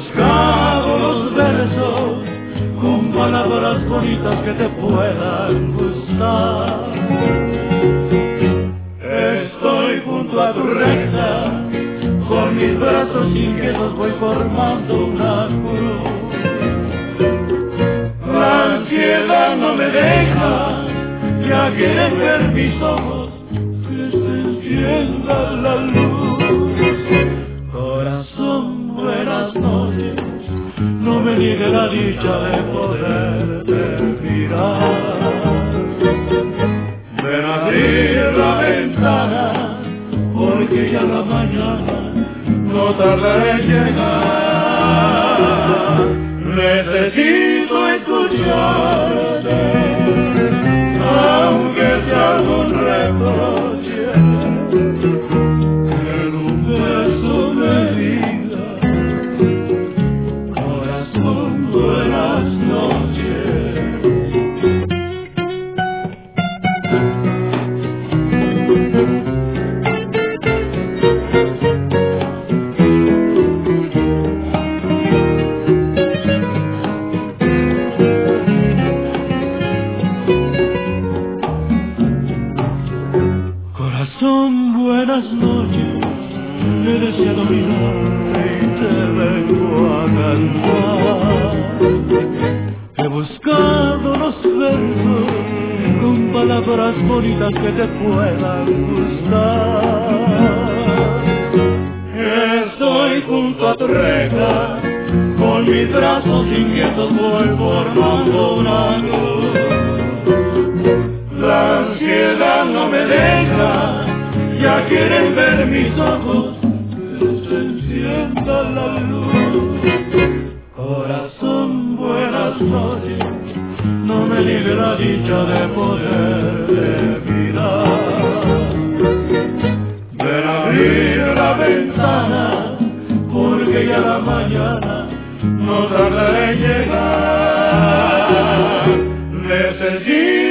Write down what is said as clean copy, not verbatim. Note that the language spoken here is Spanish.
buscado los versos con palabras bonitas que te puedan gustar. Estoy junto a tu reja, con mis brazos inquietos voy formando una cruz. La ansiedad no me deja, ya quieren ver mis ojos, que se encienda la luz. Corazón, buenas noches, no me niegue la dicha de poderte mirar. Ven a abrir la ventana, porque ya la mañana no tardaré en llegar. Necesito escucharte, aunque sea algún reproche, que en un beso me diga, corazón, buenas noches. Corazón, buenas noches, he deseado mirarte y te vengo a cantar. He buscado los versos con palabras bonitas que te puedan gustar. Estoy junto a tu reja, con mis brazos inquietos voy formando una cruz. La ansiedad no me deja, ya quieren ver mis ojos, que se encienda la luz. Corazón, buenas noches, no me niegue la dicha de poderte mirar. Ven a abrir la ventana, porque ya la mañana no tardaré en llegar. Necesito